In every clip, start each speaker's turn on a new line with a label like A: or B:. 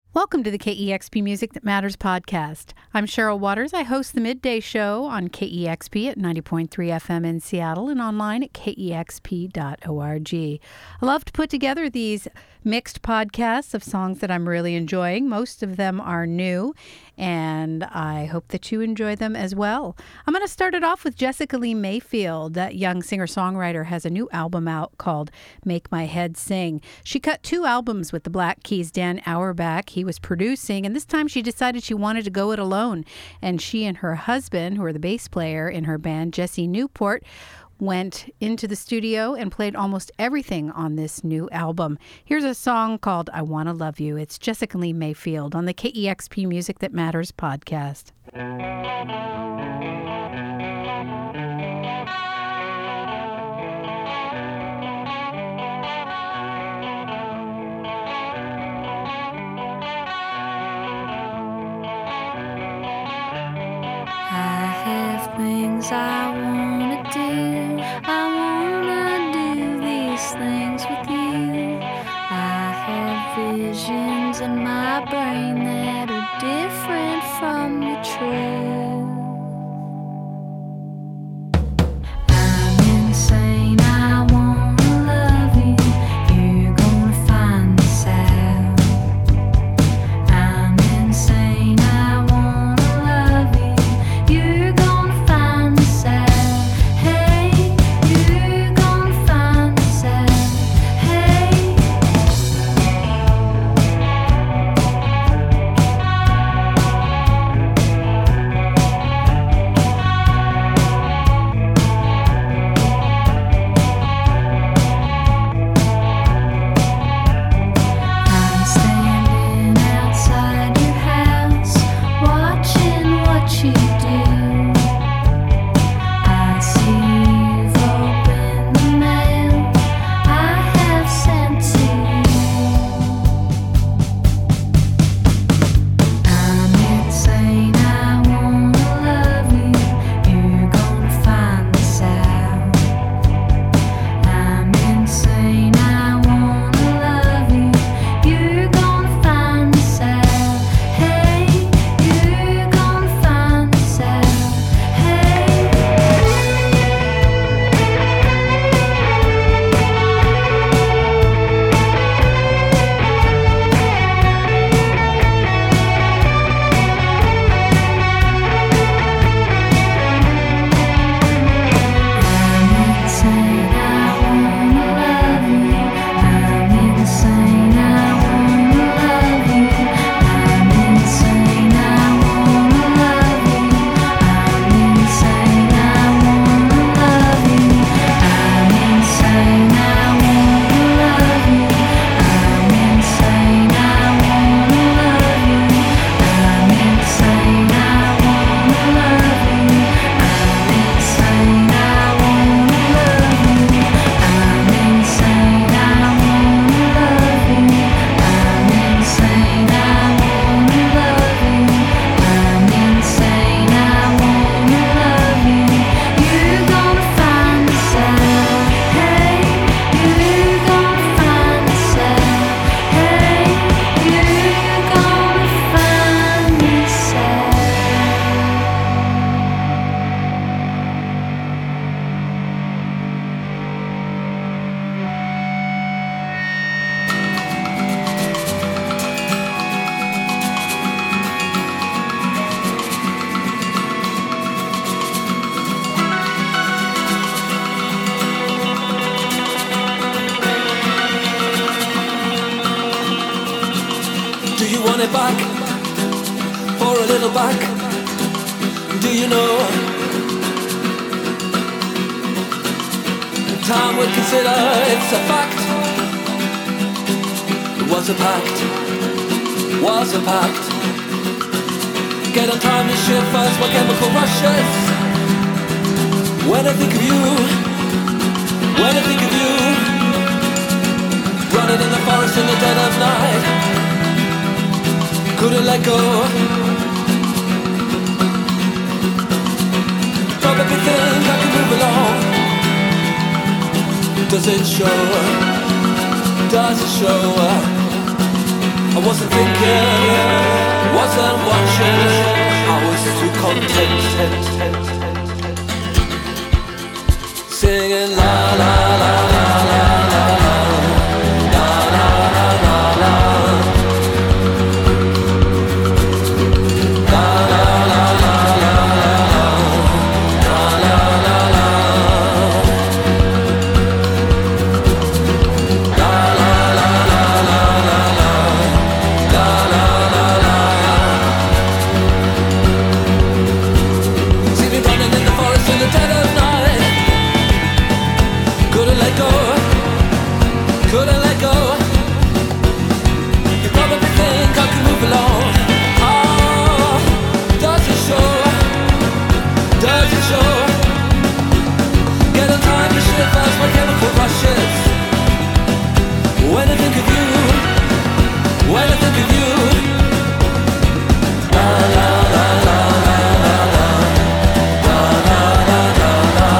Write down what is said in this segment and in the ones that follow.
A: Welcome to the KEXP Music That Matters podcast. I'm Cheryl Waters. I host the Midday Show on KEXP at 90.3 FM in Seattle and online at kexp.org. I love to put together these mixed podcasts of songs that I'm really enjoying. Most of them are new, and I hope that you enjoy them as well. I'm going to start it off with Jessica Lee Mayfield. That young singer-songwriter has a new album out called Make My Head Sing. She cut 2 albums with the Black Keys' Dan Auerbach. He was producing, and this time she decided she wanted to go it alone. And she and her husband, who are the bass player in her band, Jesse Newport, went into the studio and played almost everything on this new album. Here's a song called I Wanna Love You. It's Jessica Lee Mayfield on the KEXP Music That Matters podcast.
B: Things I wanna do, I wanna do these things with you. I have visions in my brain that are different from the truth. I'm insane, I wanna love you, you're gonna find this out. I'm insane, I wanna love you, you're gonna
C: want it back, for a little back. Do you know? Time would consider it's a fact. It was a pact, was a pact. Get on time to shivers my chemical rushes. When I think of you, when I think of you, running in the forest in the dead of night. Couldn't let go. Probably think I can move along. Does it show? Does it show? I wasn't thinking content. Singing la la la la la la la la la la la. Couldn't let go. You probably think I can move along. Oh, does it show? Does it show? Get on time to shift as my chemical rushes. When I think of you, when I think of you. La la la la la la la la la la la la.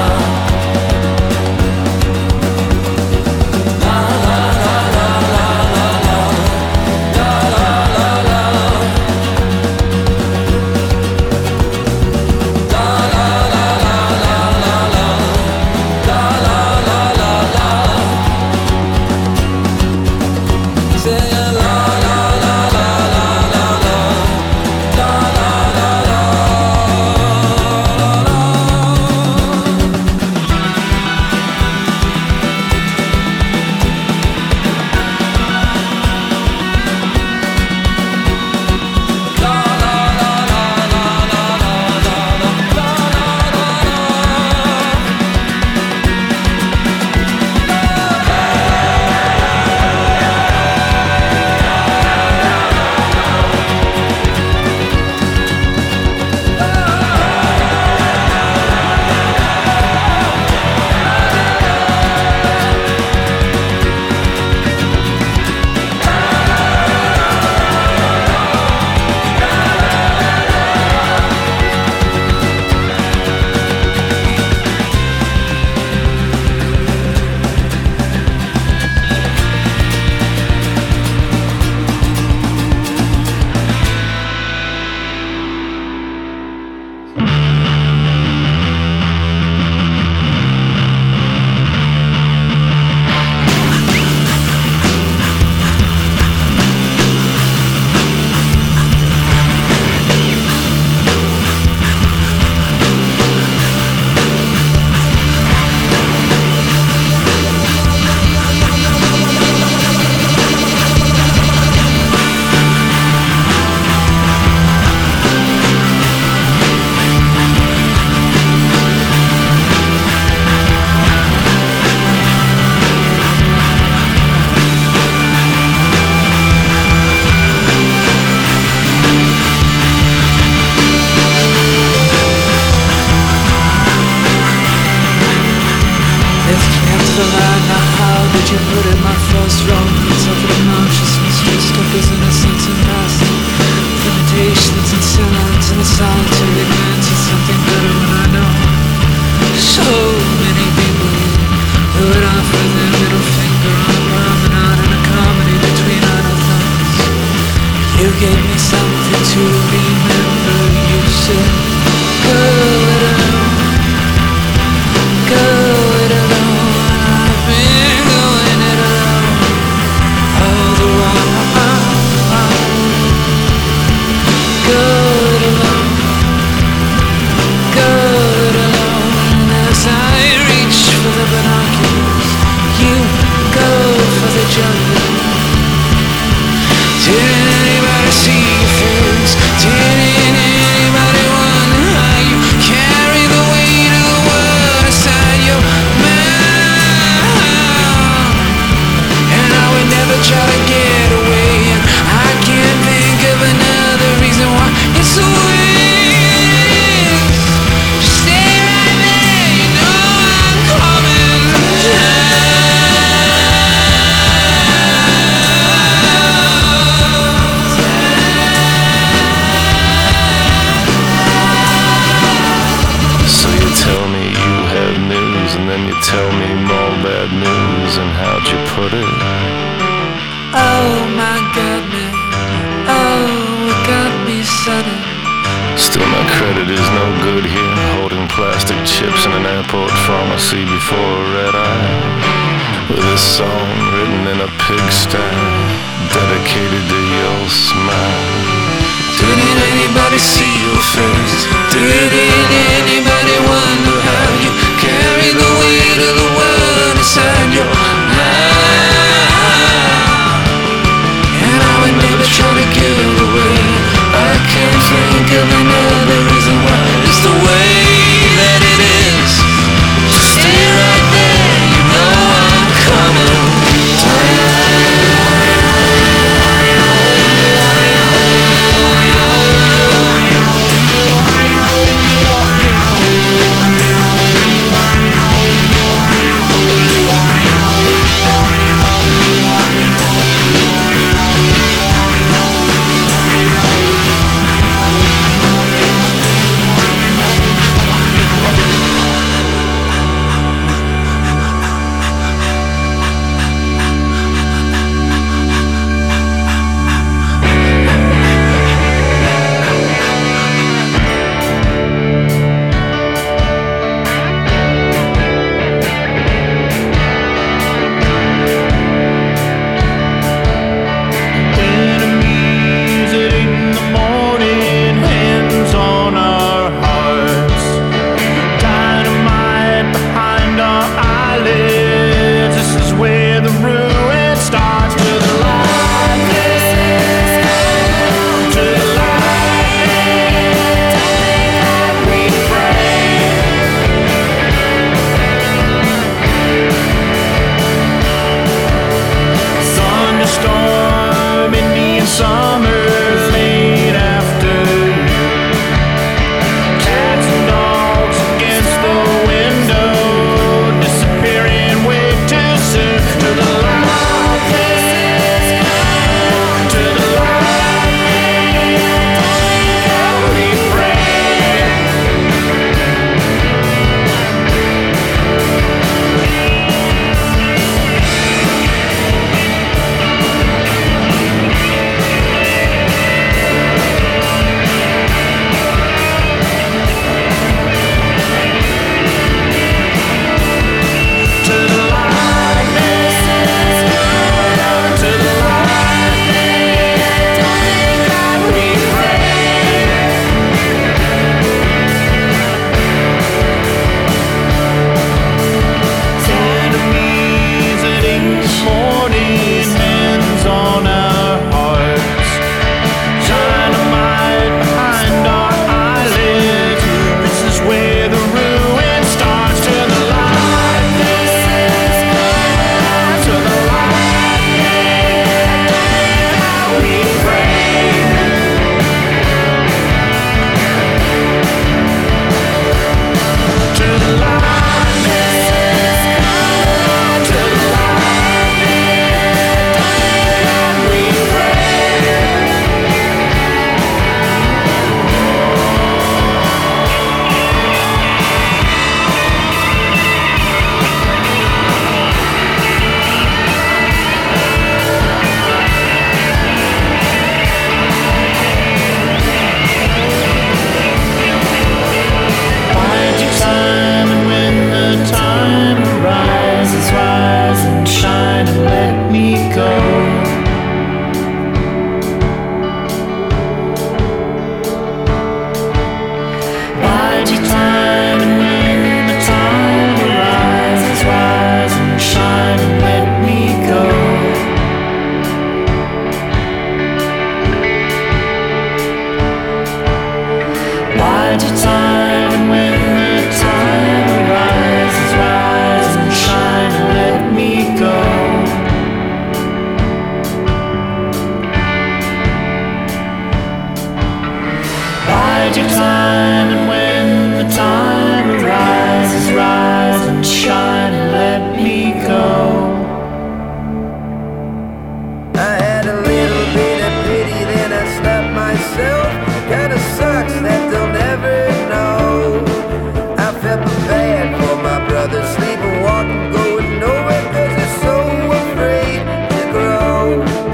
D: you put in my first romance of the consciousness, dressed up as innocence and mercy, limitations and silence and a solitude ignorance is something better when I know so many people who would offer their middle finger on a promenade and a comedy between idle thoughts. You gave me something to remember. You said, go it alone, go it alone. I've been going it alone all the while. Go it alone, go it alone. As I reach for the binoculars, you go for the jugular. Did anybody see your face?
E: credit is no good here. Holding plastic chips in an airport pharmacy before a red eye. With a song written in a pigsty, dedicated to your smile. Didn't anybody see your face? Didn't anybody wonder how you carry the weight of the world inside your mind? And I would never try to give it away. I can't think of another reason why. It's the way that it is. Just stay right there, you know I'm coming.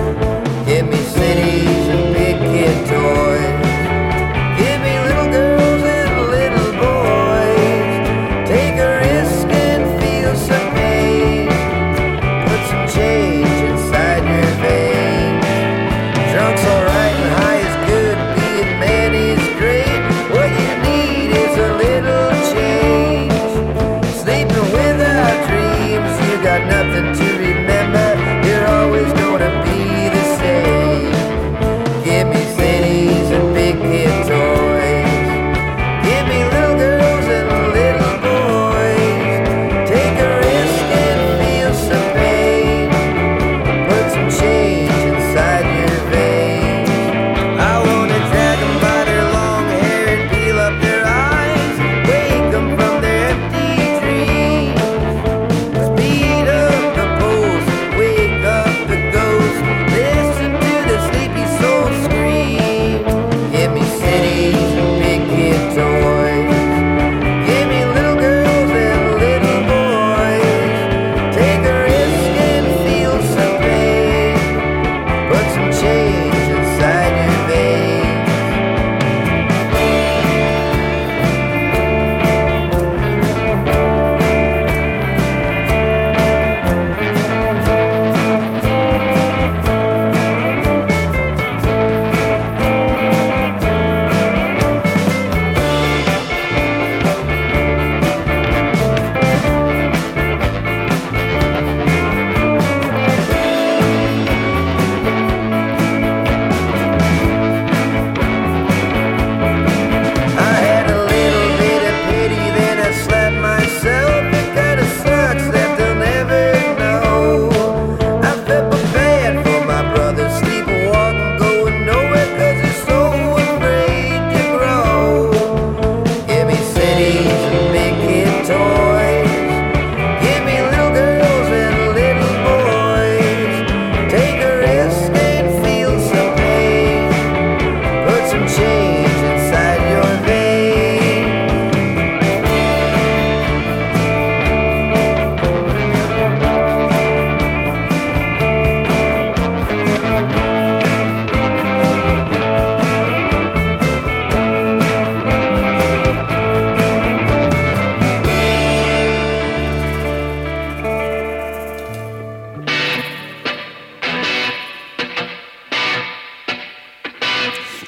F: Give me cities and big kid toys. Give me little girls.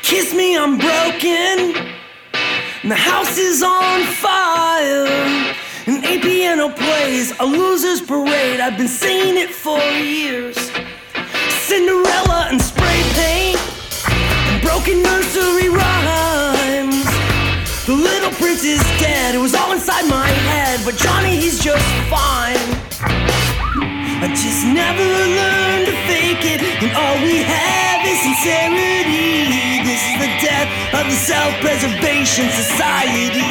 F: Kiss me, I'm broken. And the house is on fire. An A piano plays a loser's parade. I've been singing it for years. Cinderella and spray paint and broken nursery rhymes. The little prince is dead. It was all inside my head, but Johnny, he's just fine. I just never learned to fake it, and all we have is sincerity. This is the death of the self-preservation society.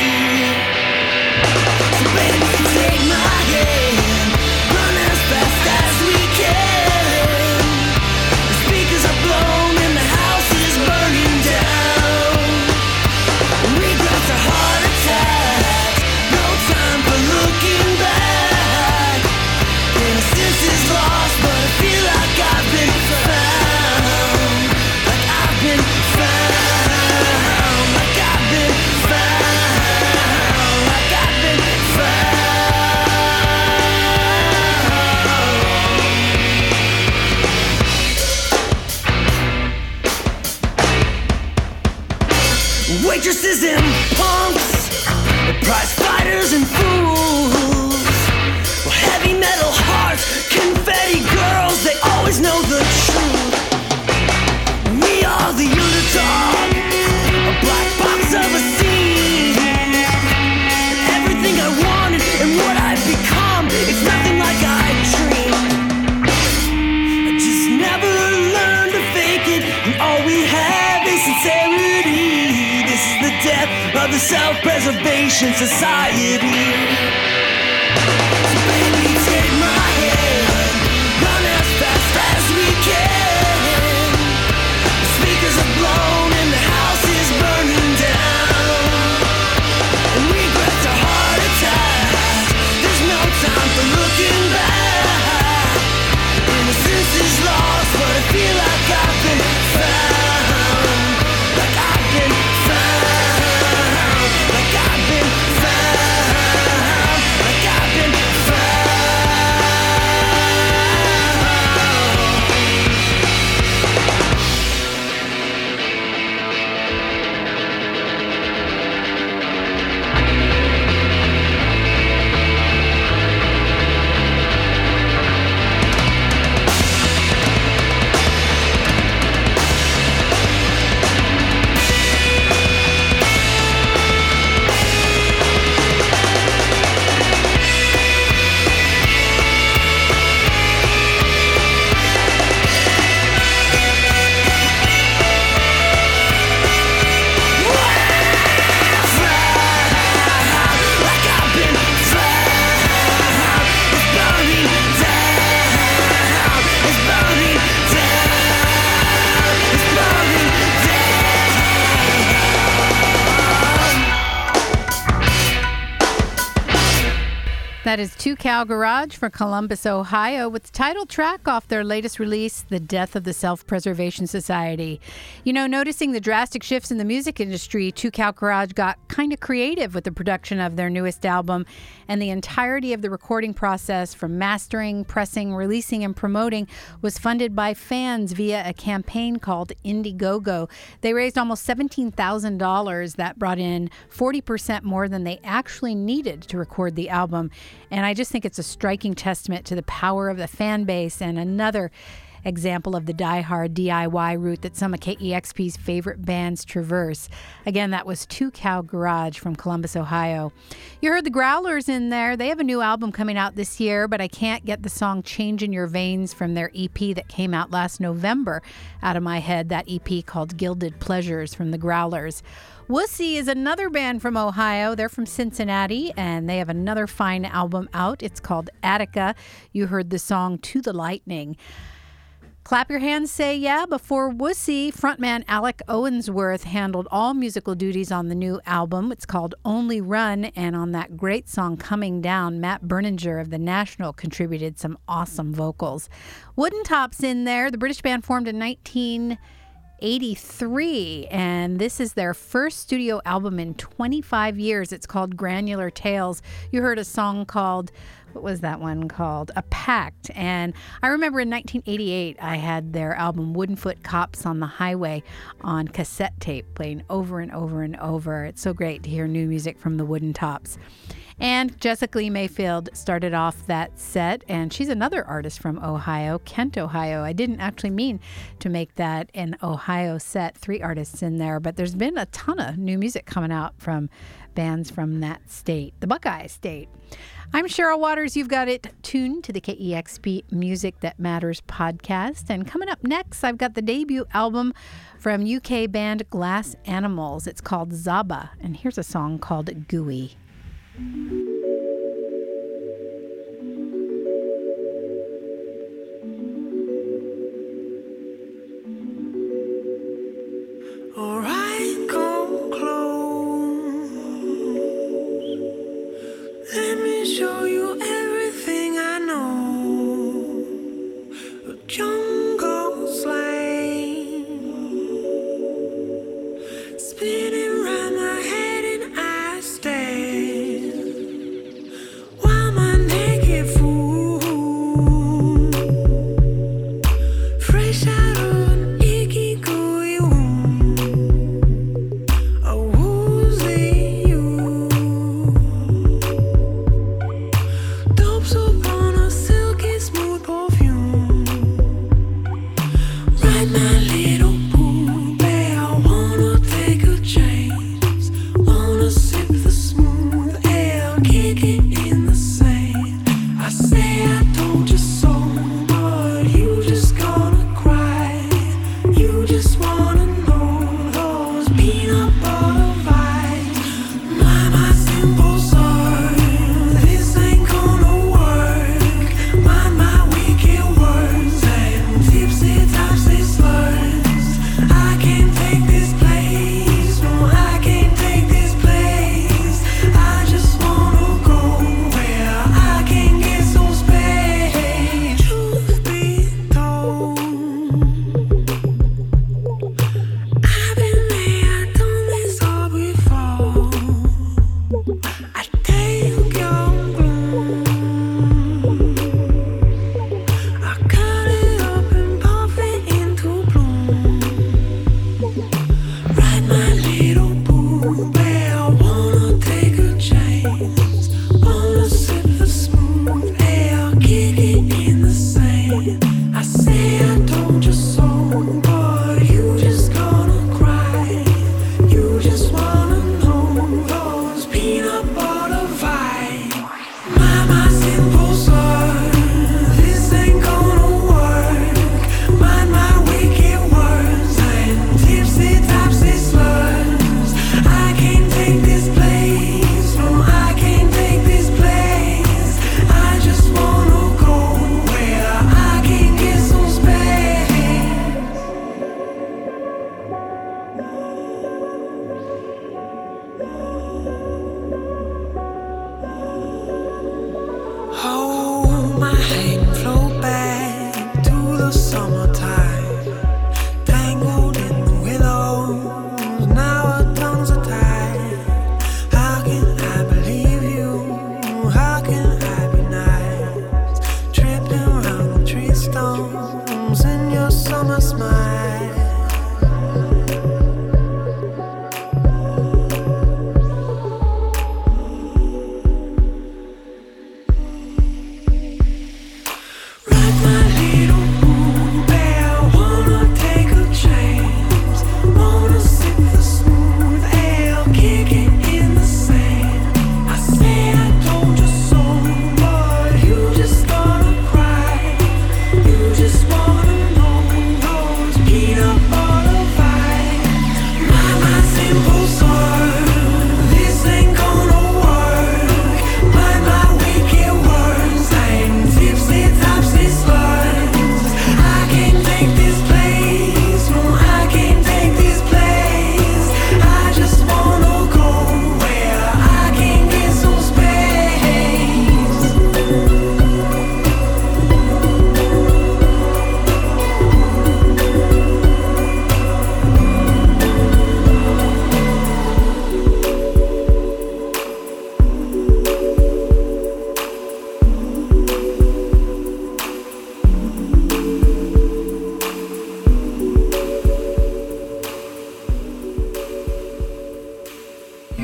F: So baby, take my hand, run as fast as we can. The speakers are blown and the house is burning down. Regrets are heart attacks, no time for looking back. Innocence is lost, but I feel like I've been found. Like I've been found. Like I've been found. Like I've been found. Waitresses and punks, prize fighters and fools. Well, heavy metal hearts, confetti girls, they always know the truth. We are the underdog, a black box of a scene. Everything I wanted and what I've become, it's nothing like I dreamed. I just never learned to fake it, and all we have is sincerity. This is the death of the self-preservation society. So baby, take my hand, run as fast as we can. The speakers are blown and the house is burning down. And regrets are heart attacks, there's no time for looking back. Innocence is lost, but I feel like I've been found. Like I've been found. Like I've been found. Like I've been found.
A: That is Two Cow Garage for Columbus, Ohio, with the title track off their latest release, The Death of the Self-Preservation Society. You know, noticing the drastic shifts in the music industry, Two Cow Garage got kind of creative with the production of their newest album, and the entirety of the recording process, from mastering, pressing, releasing, and promoting, was funded by fans via a campaign called Indiegogo. They raised almost $17,000. That brought in 40% more than they actually needed to record the album. And I just think it's a striking testament to the power of the fan base, and another example of the diehard DIY route that some of KEXP's favorite bands traverse. Again, that was Two Cow Garage from Columbus, Ohio. You heard the Growlers in there. They have a new album coming out this year, but I can't get the song Change in Your Veins from their EP that came out last November out of my head, that EP called Gilded Pleasures from the Growlers. Wussy is another band from Ohio. They're from Cincinnati, and they have another fine album out. It's called Attica. You heard the song To the Lightning. Clap your hands, say yeah. Before Wussy, frontman Alec Owensworth handled all musical duties on the new album. It's called Only Run, and on that great song Coming Down, Matt Berninger of The National contributed some awesome vocals. Wooden Top's in there. The British band formed in 1983, and this is their first studio album in 25 years. It's called Granular Tales. You heard a song called What was that one called? A Pact. And I remember in 1988, I had their album Woodenfoot Cops on the Highway on cassette tape, playing over and over and over. It's so great to hear new music from the Wooden Tops. And Jessica Lee Mayfield started off that set, and she's another artist from Ohio, Kent, Ohio. I didn't actually mean to make that an Ohio set, 3 artists in there, but there's been a ton of new music coming out from bands from that state, the Buckeye State. I'm Cheryl Waters. You've got it tuned to the KEXP Music That Matters podcast. And coming up next, I've got the debut album from UK band Glass Animals. It's called Zaba, and here's a song called Gooey.
F: Alright, come close. Let me show you everything I know. A jungle slang spinning round my head, and I stand while my naked fool fresh out of an icky gooey wound. A woozy you dopes upon a silky smooth perfume. Right, my little boo bear, I wanna take a chance.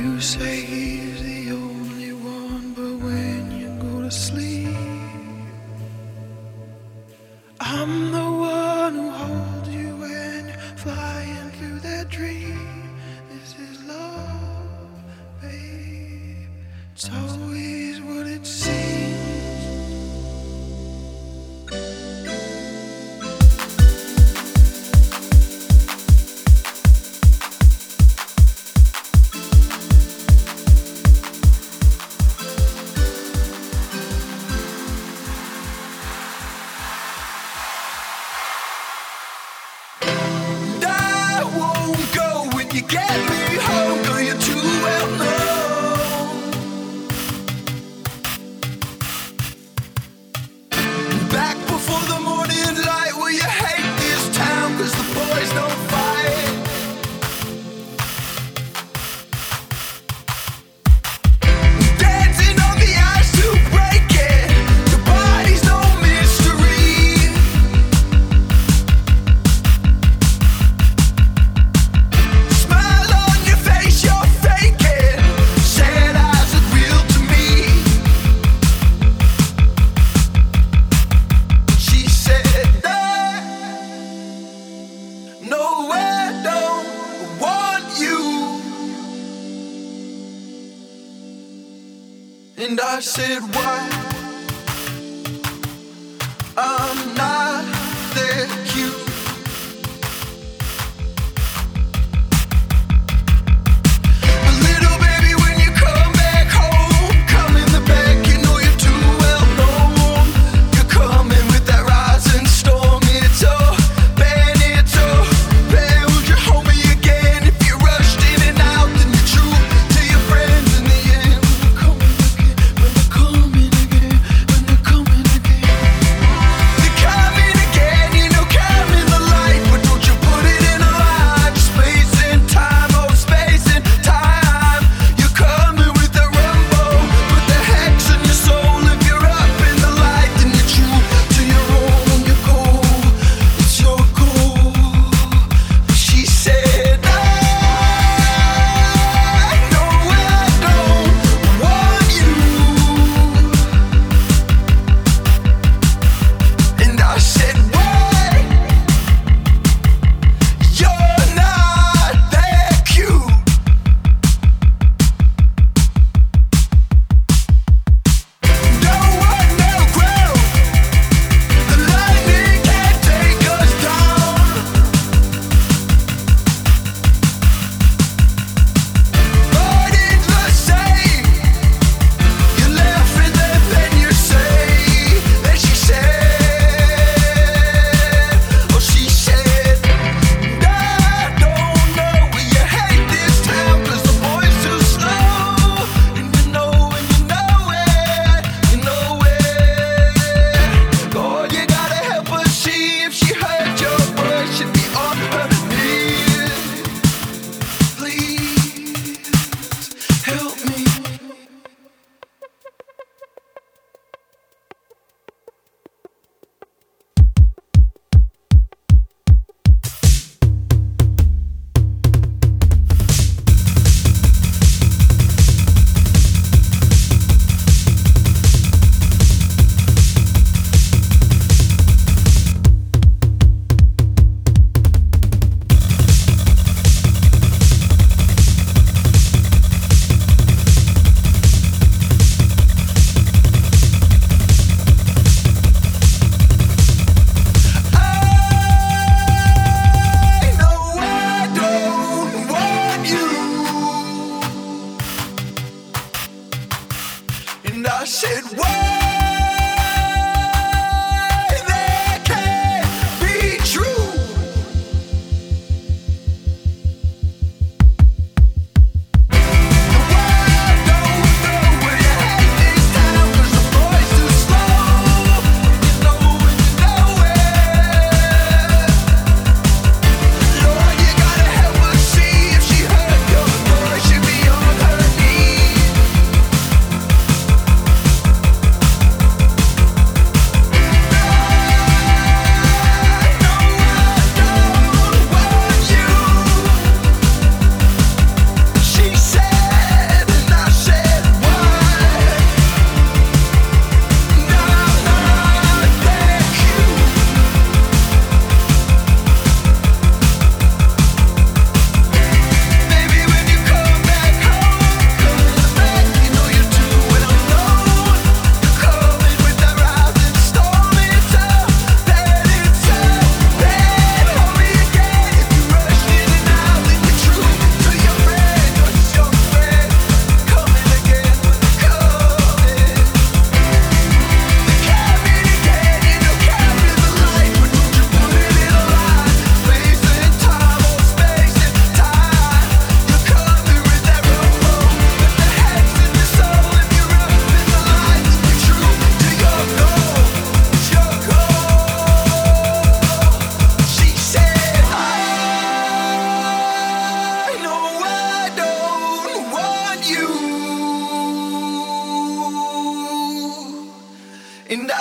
D: You say he's the only one, but when you go to sleep, I'm the one who holds you when you're flying through that dream. This is love, babe. It's always what it seems.
C: You get me home, girl, you're too well known. Back before the morning light, will you hate this town, cause the boys don't fight. Dancing on the ice to break it, the body's no mystery. And I said, why? I'm not that cute. But little baby, when you come back home, come in the back, you know you're too well known. You're coming with that rising storm. It's a bad, would you hold me again? If you rushed in and out, then you're true to your friends in the end. When they're coming again.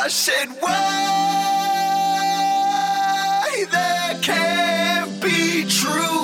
G: I said, why that can't be true.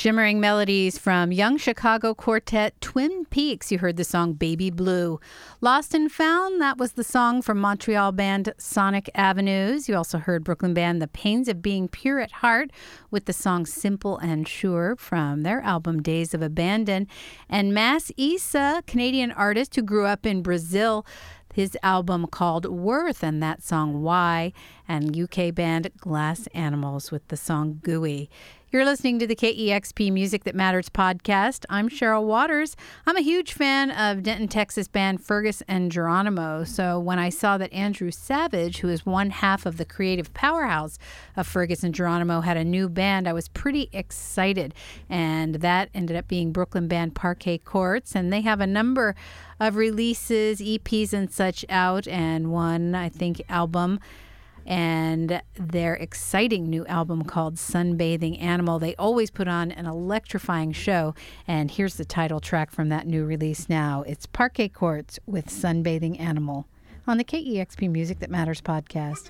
A: Shimmering melodies from young Chicago quartet Twin Peaks. You heard the song Baby Blue. Lost and Found, that was the song from Montreal band Sonic Avenues. You also heard Brooklyn band The Pains of Being Pure at Heart with the song Simple and Sure from their album Days of Abandon. And Mas Issa, Canadian artist who grew up in Brazil, his album called Worth and that song Why, and UK band Glass Animals with the song Gooey. You're listening to the KEXP Music That Matters podcast. I'm Cheryl Waters. I'm a huge fan of Denton, Texas band Fergus and Geronimo. So when I saw that Andrew Savage, who is one half of the creative powerhouse of Fergus and Geronimo, had a new band, I was pretty excited. And that ended up being Brooklyn band Parquet Courts. And they have a number of releases, EPs and such out, and one, I think, album. And their exciting new album called Sunbathing Animal. They always put on an electrifying show. And here's the title track from that new release now. It's Parquet Courts with Sunbathing Animal on the KEXP Music That Matters podcast.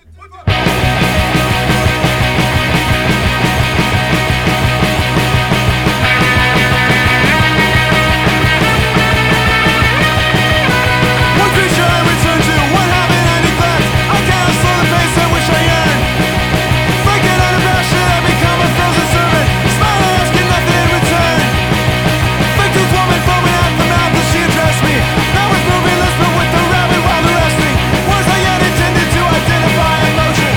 G: One creature I return to, one habit I neglect. I cannot slow the pace at which I yearn. Franken out of passion, I become a frozen servant. Smile and ask and nothing in return. Fake-toothed woman foaming at the mouth as she addressed me. Not with moving lips, but with the rabbit while the resting. Words I yet intended to identify emotion.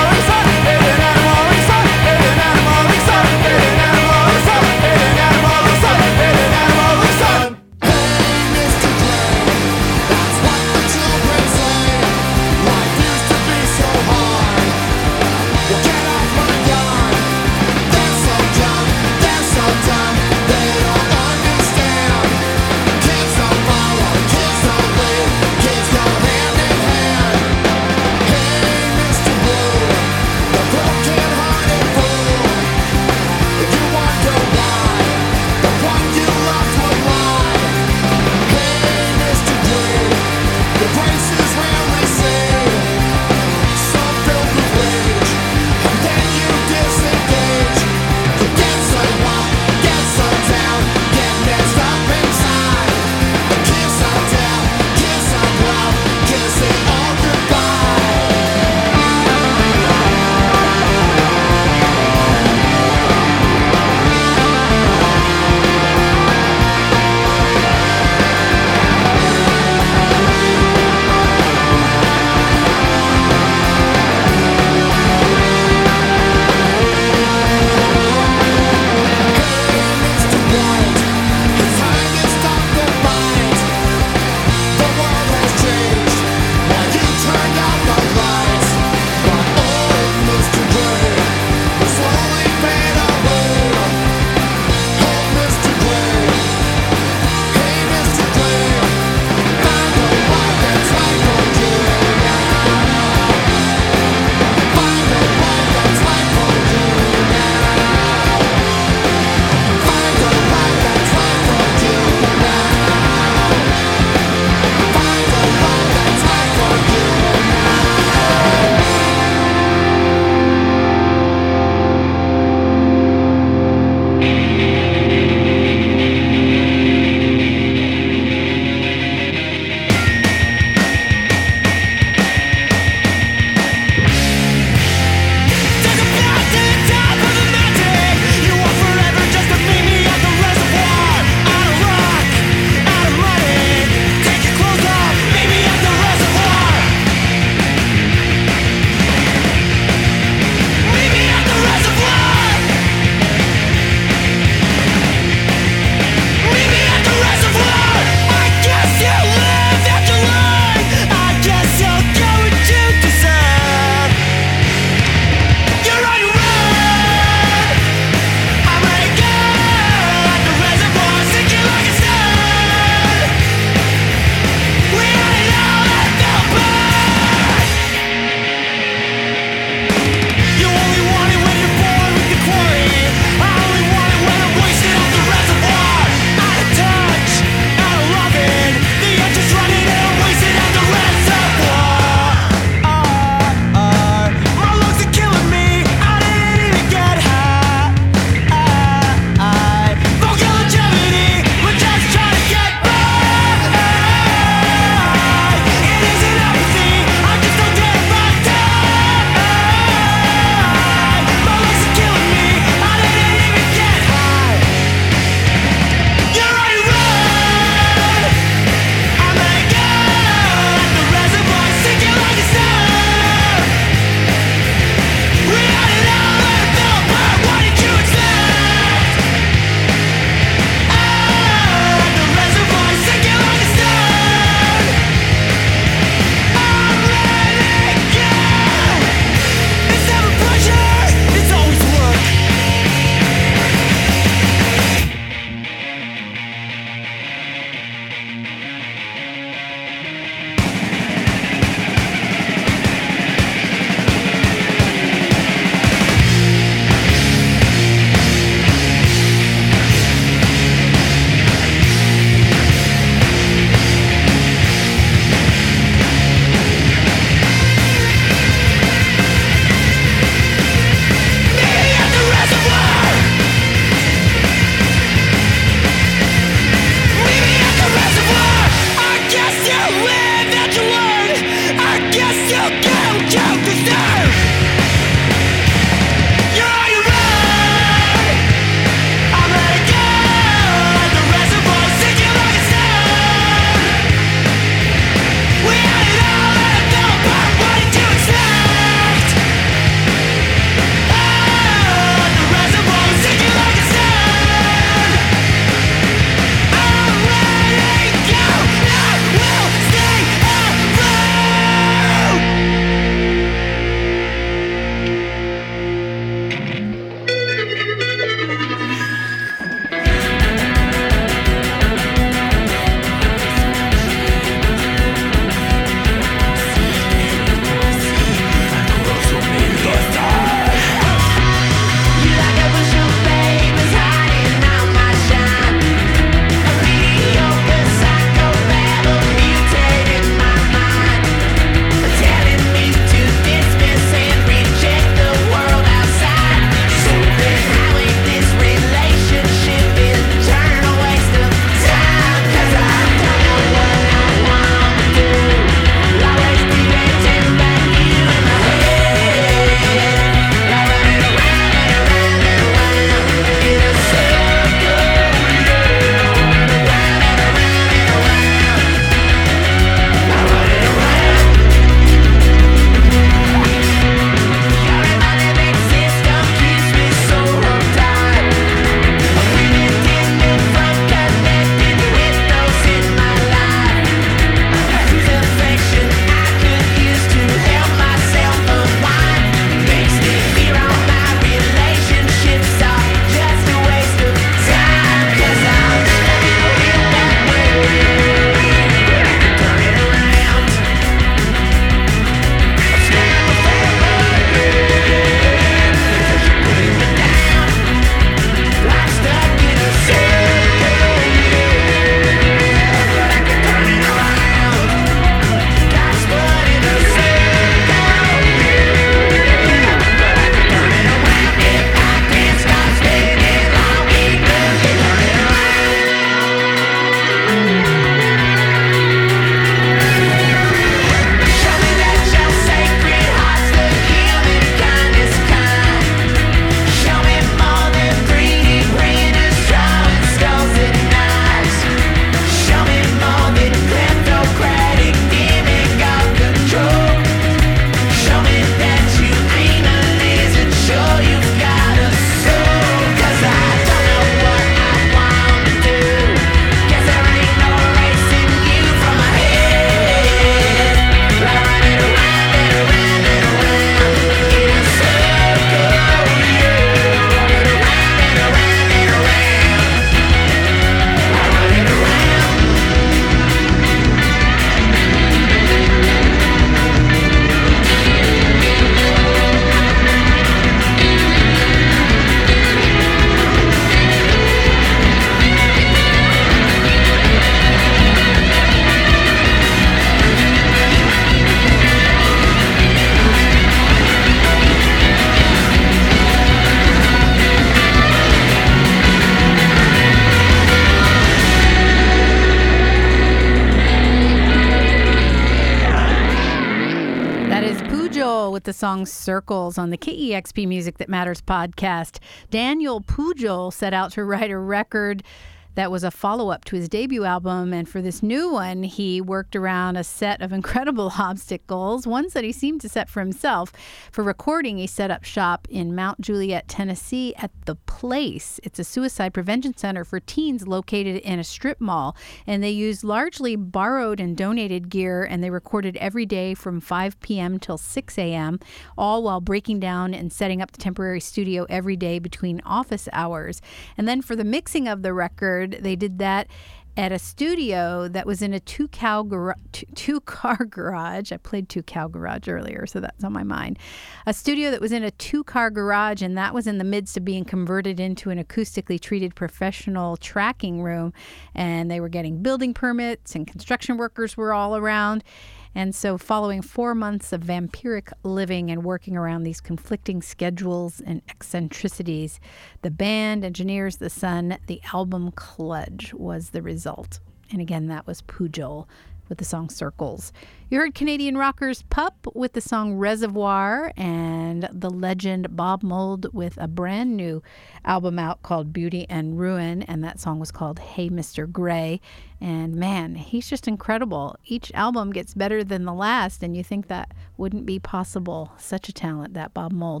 A: with the song Circles on the KEXP Music That Matters podcast. Daniel Pujol set out to write a record that was a follow-up to his debut album, and for this new one, he worked around a set of incredible obstacles, ones that he seemed to set for himself. For recording, he set up shop in Mount Juliet, Tennessee at The Place. It's a suicide prevention center for teens located in a strip mall, and they used largely borrowed and donated gear, and they recorded every day from 5 p.m. till 6 a.m., all while breaking down and setting up the temporary studio every day between office hours. And then for the mixing of the record, they did that at a studio that was in a two-car garage. I played two-cow garage earlier, so that's on my mind. A studio that was in a two-car garage, and that was in the midst of being converted into an acoustically treated professional tracking room. And they were getting building permits, and construction workers were all around. And so following 4 months of vampiric living and working around these conflicting schedules and eccentricities, the band engineers the sun. The album Kludge was the result. And again, that was Pujol with the song Circles. You heard Canadian rockers Pup with the song Reservoir, and the legend Bob Mould with a brand new album out called Beauty and Ruin, and that song was called Hey Mr. Gray. And man, he's just incredible. Each album gets better than the last, and you think that wouldn't be possible. Such a talent, that Bob Mould.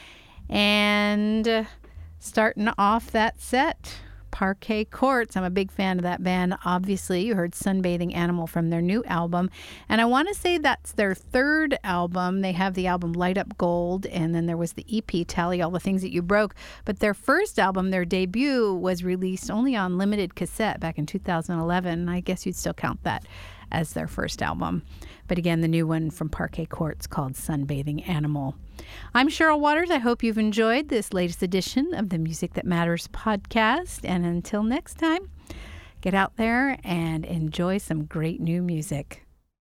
A: And starting off that set, Parquet Courts. I'm a big fan of that band. Obviously, you heard Sunbathing Animal from their new album. And I want to say that's their third album. They have the album Light Up Gold, and then there was the EP Tally All the Things That You Broke. But their first album, their debut, was released only on limited cassette back in 2011. I guess you'd still count that as their first album. But again, the new one from Parquet Courts called Sunbathing Animal. I'm Cheryl Waters. I hope you've enjoyed this latest edition of the Music That Matters podcast. And until next time, get out there and enjoy some great new music.